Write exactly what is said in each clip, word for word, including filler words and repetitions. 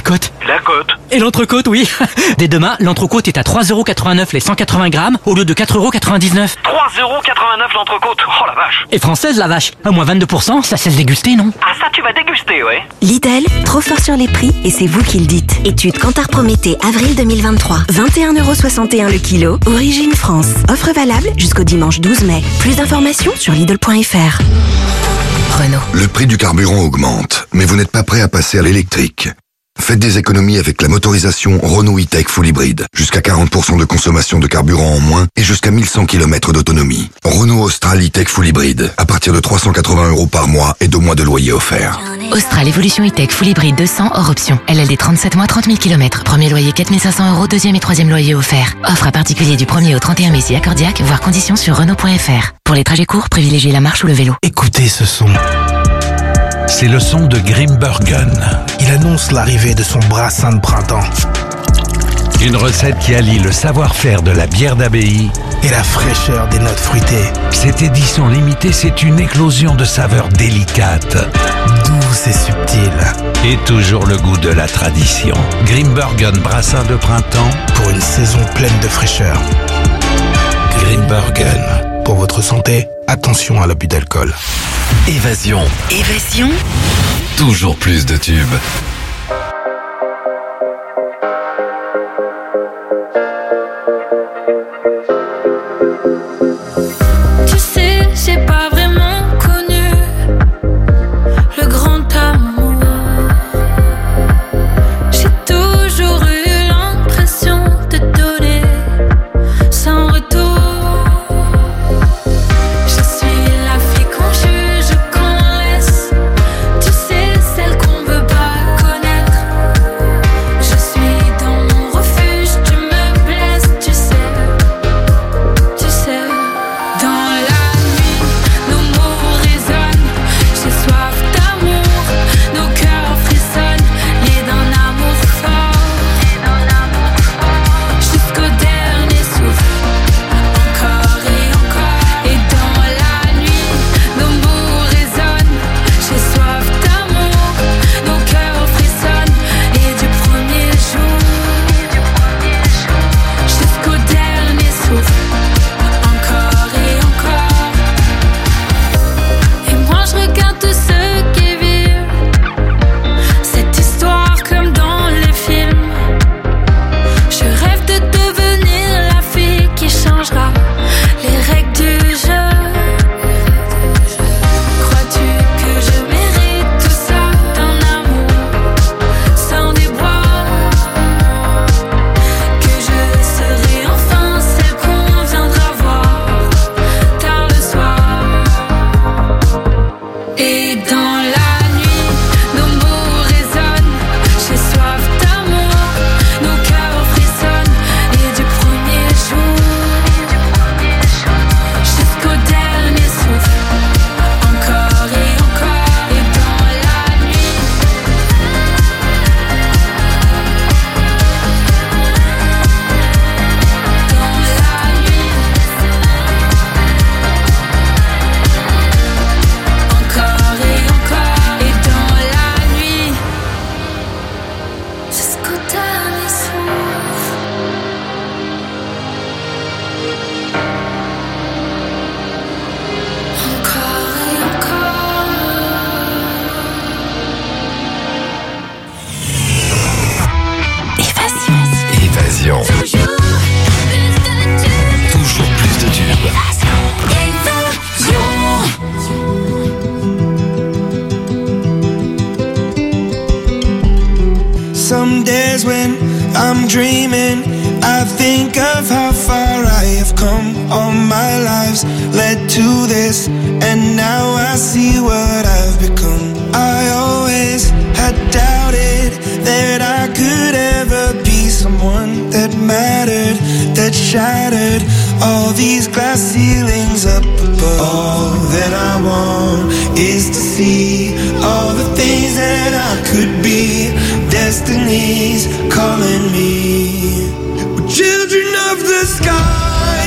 côte. La côte. Et l'entrecôte, oui. Dès demain, l'entrecôte est à trois euros quatre-vingt-neuf les cent quatre-vingts grammes au lieu de quatre euros quatre-vingt-dix-neuf. trois euros quatre-vingt-neuf l'entrecôte. Oh la vache. Et française, la vache. À moins vingt-deux pour cent, ça cesse déguster, non? Ah ça, tu vas déguster, ouais. Lidl, trop fort sur les prix et c'est vous qui le dites. Étude Kantar Prométhée, avril deux mille vingt-trois. vingt et un euros soixante-et-un le kilo. Origine France. Offre valable jusqu'au dimanche douze mai. Plus d'informations sur Lidl point F R. Renault. Le prix du carburant augmente, mais vous n'êtes pas prêt à passer à l'électrique. Faites des économies avec la motorisation Renault E-Tech Full Hybrid. Jusqu'à quarante pour cent de consommation de carburant en moins et jusqu'à mille cent kilomètres d'autonomie. Renault Austral E-Tech Full Hybrid. À partir de trois cent quatre-vingts euros par mois et deux mois de loyer offert. Austral Evolution E-Tech Full Hybrid deux cents hors option. L L D trente-sept mois, trente mille kilomètres. Premier loyer quatre mille cinq cents euros, deuxième et troisième loyer offert. Offre à particulier du premier au trente et un mai si accordiaque, voire conditions sur Renault point F R. Pour les trajets courts, privilégiez la marche ou le vélo. Écoutez ce son. C'est le son de Grimbergen. Il annonce l'arrivée de son brassin de printemps. Une recette qui allie le savoir-faire de la bière d'abbaye et la fraîcheur des notes fruitées. Cette édition limitée, c'est une éclosion de saveurs délicates, douces et subtiles. Et toujours le goût de la tradition. Grimbergen brassin de printemps pour une saison pleine de fraîcheur. Grimbergen. Pour votre santé, attention à l'abus d'alcool. Évasion. Évasion. Toujours plus de tubes. Tu sais, j'ai pas vraiment connu le grand amour. J'ai toujours eu l'impression de donner sans retour. Some days when I'm dreaming, I think of how far I have come. All my lives led to this, and now I see what I've become. I always had doubted that I could ever be someone that mattered, that shattered all these glass ceilings up above. All that I want is to see all the things that I could be. Destiny's calling me. We're children of the sky,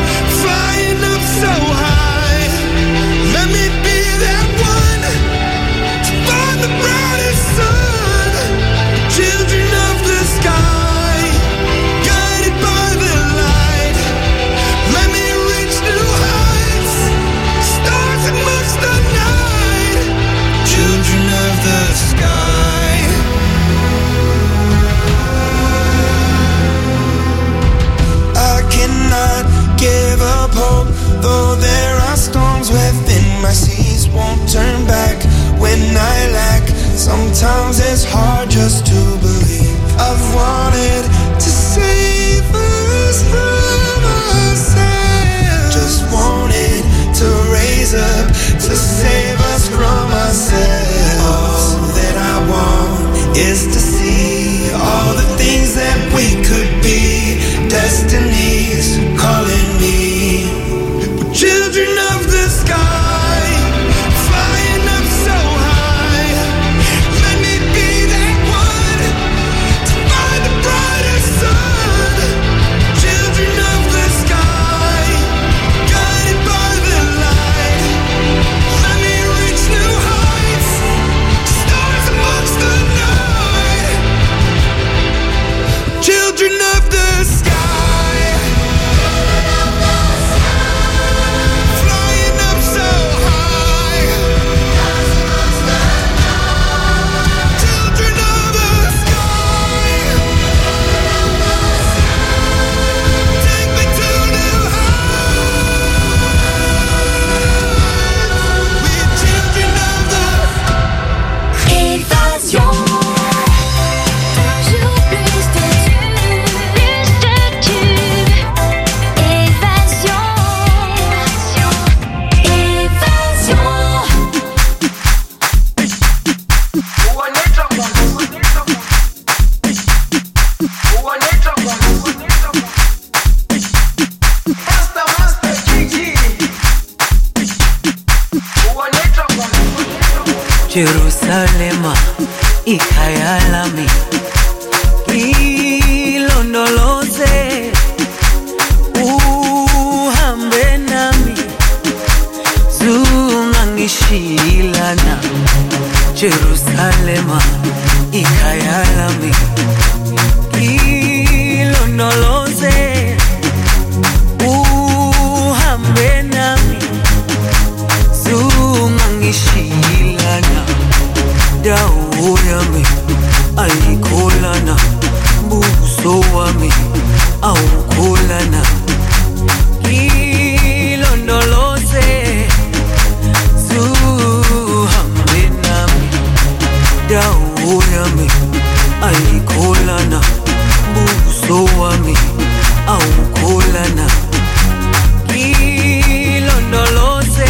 flying up so high. Let me be that one to find the brightest sun. Children destinies calling me. We're children of the sky, flying up so high. Let me be that one to find the brighter sun. Children of the sky, guided by the light. Let me reach new heights, stars amongst the night. Children of the sky. Jerusalema ikhaya lami ilondoloze uhambe nami zungangishilana Jerusalema ikhaya lami ilondoloze uhambe nami zungangishilana dawo yami ayikholana buso wami awukholana ilondoloze zuhambe nami dawo yami ayikholana buso wami awukholana ilondoloze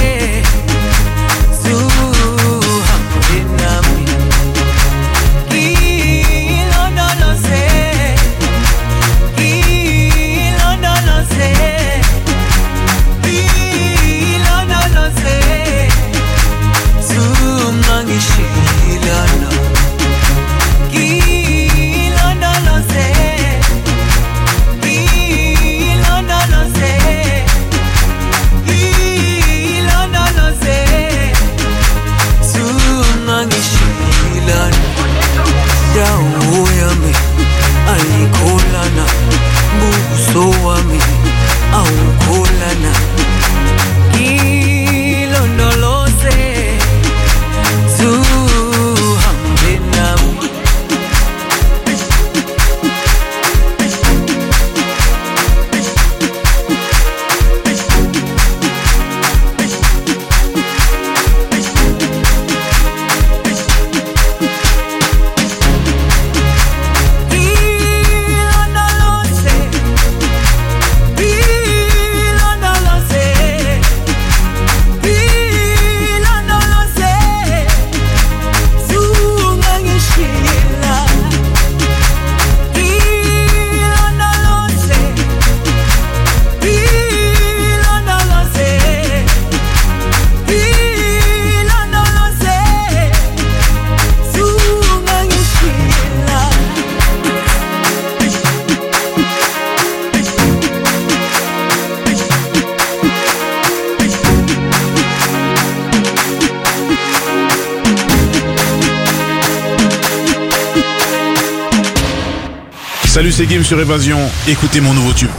Salut, c'est Gims sur Évasion. Écoutez mon nouveau tube.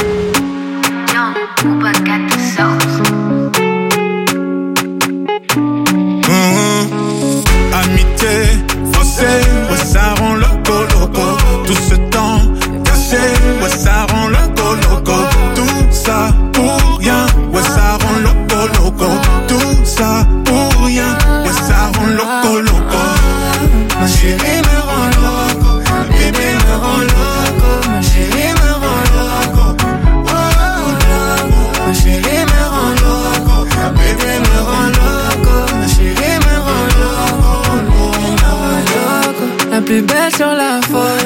Mmh. Amitié, forcé, ouais, ça rend loco, loco. Tout ce temps caché, ouais, ça rend loco, loco. Tout ça pour rien, ouais, ça rend loco, loco. Tout ça pour rien, ouais, ça rend loco, loco. Ma chérie me rend loco, ma bébé me rend loco, ma chérie me rend loco, oh, loco. Ma chérie me rend loco, ma bébé me rend loco, ma chérie me rend loco, me rend loco. La plus belle sur la photo,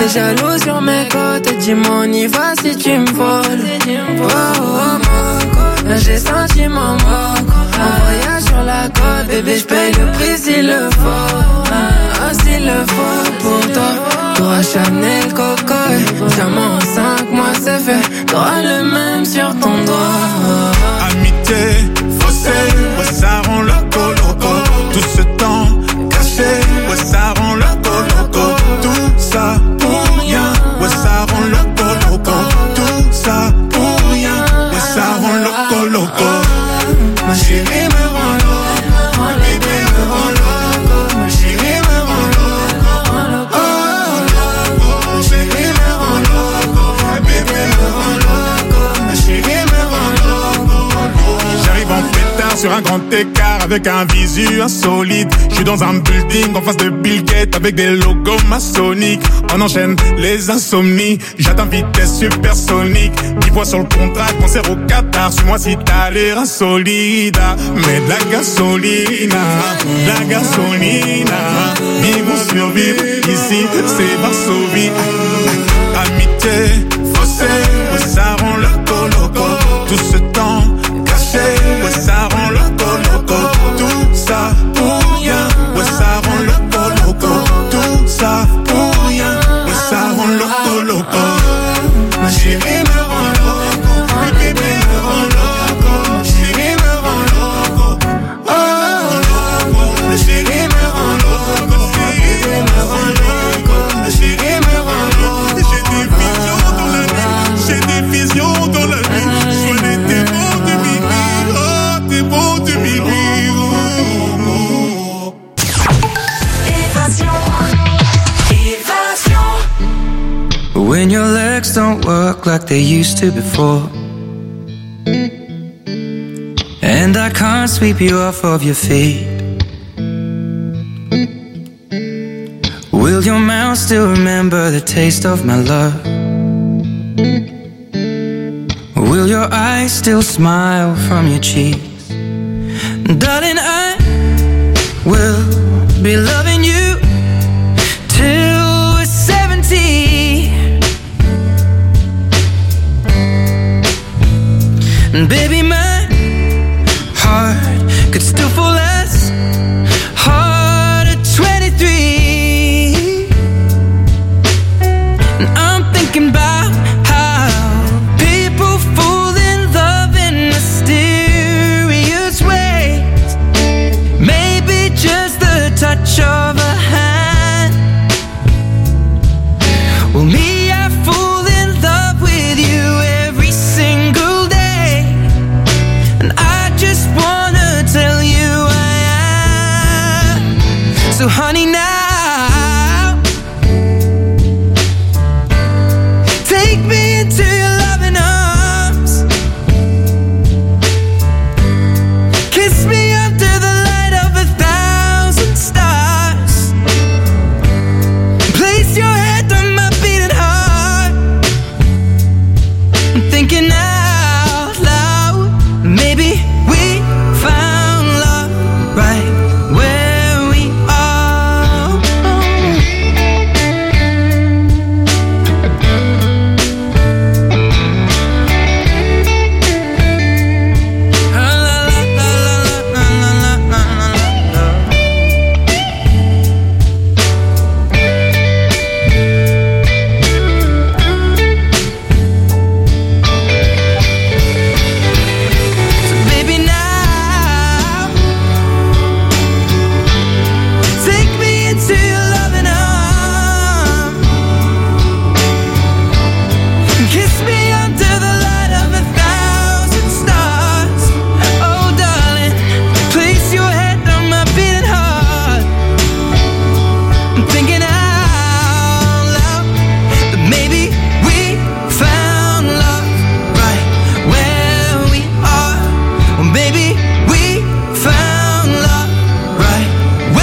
T'es jaloux sur mes côtes, dis-moi on y va si tu me voles. Oh, oh, oh, là j'ai senti mon moque. Un voyage sur la côte, bébé j'paye le prix s'il le faut. Ah, s'il le faut pour toi. T'auras Chanel, Coco, diamant en cinq mois c'est fait. T'auras le même sur ton doigt. Amitié, faussé, ouais ça rend loco, loco. Tout ce temps caché, ouais ça rend loco, loco. Tout ça pour rien, ouais ça rend loco, loco. Tout ça pour rien, ouais ça rend loco, loco. Ma chérie me rend loco, mon bébé me rend loco. Ma chérie me rend loco, loco. Ma chérie me rend loco, ma bébé me rend loco. Ma chérie me rend loco. J'arrive en pétard sur un grand écart avec un visu insolite. Je suis dans un building en face de Bill Gates avec des logos maçonniques. On enchaîne les insomnies, j'atteins vitesse supersonique. dix fois sur le contrat, concert au Qatar. Suis-moi si t'as l'air insolide. Mais de la gasolina, de la gasolina. Vivons survivre, ici c'est Varsovie. Amitié, faussé, ouais ça rend loco, loco. Tout ce temps caché, ouais ça rend loco, loco. Tout ça pour rien, ouais ça rend loco, loco. Tout ça pour rien, ouais ça rend loco, loco. Ma chérie me rend loco, ma bébé me rend loco. Ma chérie me rend loco, oh loco. Ma chérie me rend loco, ma bébé me rend loco. Ma chérie me rend loco. J'ai des visions dans la nuit, j'ai des visions dans la nuit. Je vois les démons de minuit, oh démons de minuit. Oh. Évasion, évasion. When your legs don't work like they used to before, and I can't sweep you off of your feet, will your mouth still remember the taste of my love? Will your eyes still smile from your cheeks? Darling, I will be loving you till we're seventy. And baby, my heart could still fall as hard at twenty-three. And I'm thinking about how people fall in love in mysterious ways. Maybe just the touch of a hand. Well, me, I fall in love with you every single day, and I just wanna tell you I am. So honey, now take me into your loving arms. Kiss me under the light of a thousand stars. Place your head on my beating heart. I'm thinking out loud, maybe we found love right where we are. So baby, now take me into your loving arms. Kiss me under the light of a thousand stars. Oh darling, place your head on my beating heart. I'm thinking